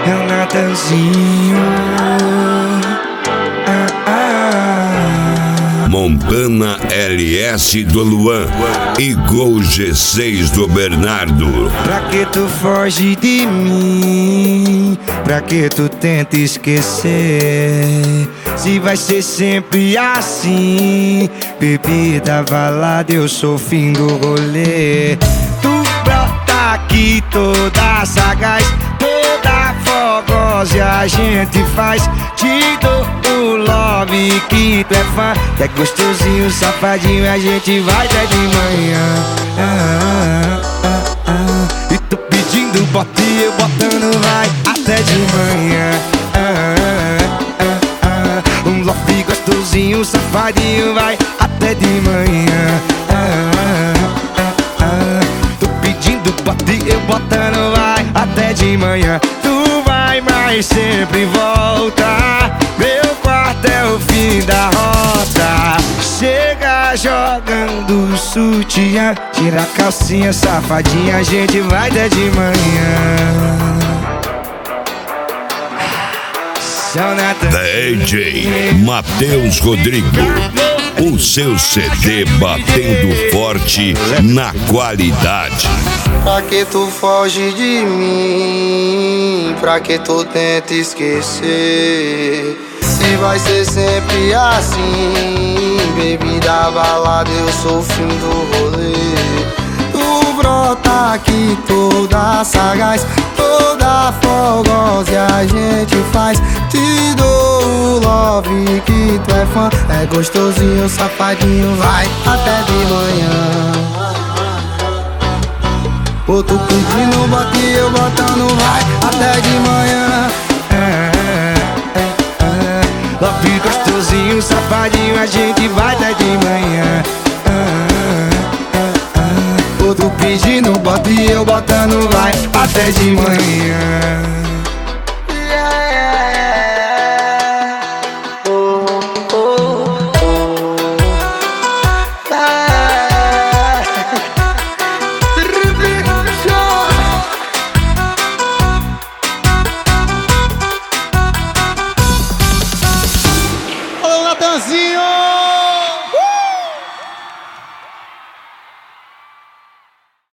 é o Natanzinho. Montana LS do Luan e Gol G6 do Bernardo. Pra que tu foge de mim? Pra que tu tenta esquecer? Se vai ser sempre assim, bebida, balada, eu sou o fim do rolê. Tu brota aqui toda sagaz, toda fogosa, e a gente faz. Te dou o love que tu é fã, que é gostosinho, safadinho, a gente vai até de manhã. E tu pedindo bota e eu botando vai até de manhã. Um love gostosinho, safadinho, vai até de manhã. Tu pedindo bota e eu botando vai até de manhã. Tu vai, mas sempre volta. Meu quarto é o fim da rota. Chega jogando sutiã, tira a calcinha, safadinha, a gente vai até de manhã. DJ Matheus Rodrigo, o seu CD batendo forte na qualidade. Pra que tu foge de mim? Pra que tu tenta esquecer? Se vai ser sempre assim, bebida, balada, eu sou o fim do rolê. Tu brota aqui toda sagaz, toda fogosa, e a gente faz. Te dou o love que tu é fã, é gostosinho, safadinho, vai até de manhã. Pô, tu pedindo bota e eu botando vai até de manhã. Love gostosinho, safadinho, a gente vai até de manhã. Pô, tu pedindo bota e eu botando vai até de manhã.